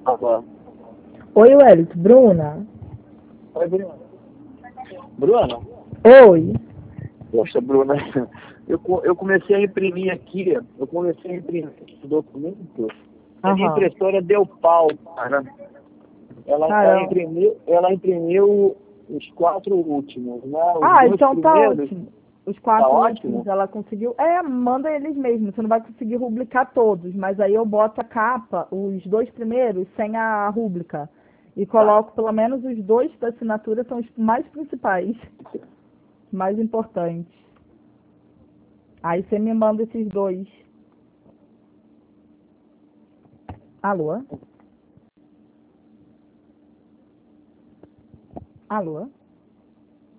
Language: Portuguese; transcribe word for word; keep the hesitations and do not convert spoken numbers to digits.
Alô. Oi, Wellington. Bruna? Oi, Bruna. Bruna? Oi. Poxa, Bruna, eu, co- eu comecei a imprimir aqui, eu comecei a imprimir esse documento, a minha Aham. impressora deu pau, cara. Ela, ela Caramba. imprimiu, ela imprimiu os quatro últimos, né? Os Ah, dois então tá primeiros, ótimo. Os tá quatro últimos ótimo? ela conseguiu. É, manda eles mesmo. Você não vai conseguir rubricar todos, mas aí eu boto a capa, os dois primeiros, sem a rúbrica. E Tá. coloco pelo menos os dois da assinatura, são os mais principais, mais importantes. Aí você me manda esses dois. Alô? Alô?